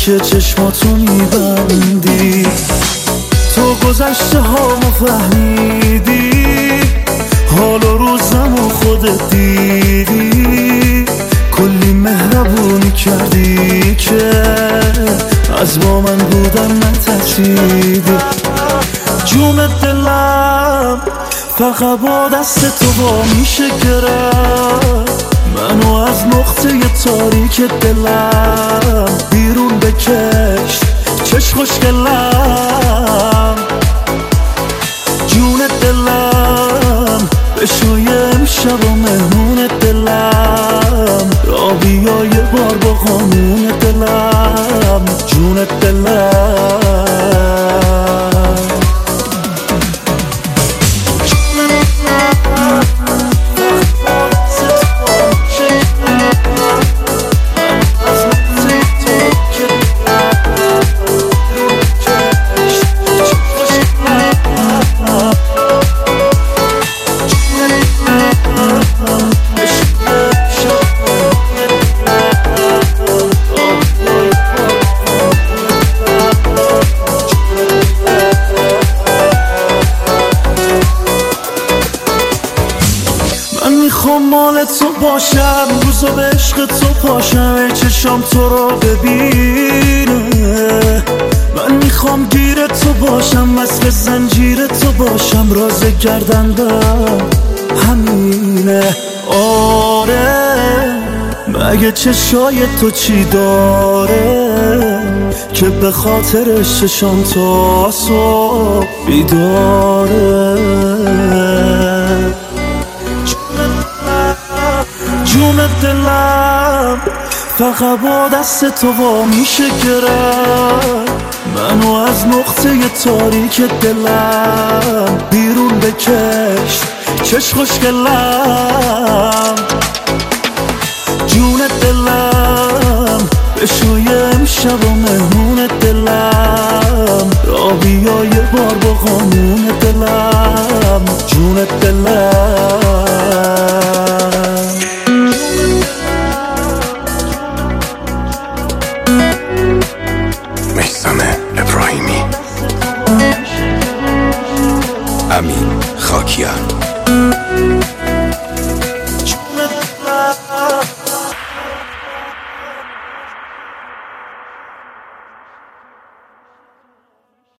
که چشماتو میبندی، تو گذشته هامو فهمیدی، حال و روزمو خودت دیدی، کلی مهربونی کردی که از با من بودن نترسیدی. جون دلم فقط با دست تو با میشه گرفت، منو از نقطه تاریک دلم بیرون بکش چش خوشگلم. جون دلم بشوی امشب و مهمون دلم، را بیا یه بار با قانون دلم. جون دلم میخوام مال تو باشم، روزا به عشق تو پاشم، چشام تو رو ببینه. من میخوام گیر تو باشم، مثل زنجیر تو باشم، راز گردندم همینه. آره مگه چشای تو چی داره که به خاطر چشام تا صبح بیداره. جون دلم فقط با دست تو با میشه گرفت، منو از نقطه تاریک دلم بیرون بکش چش خوشگلم. جون دلم بشوی امشب و مهمون دلم، را بیا یه بار با قانون دلم. جون دلم میثم ابراهیمی، امین خاکیان.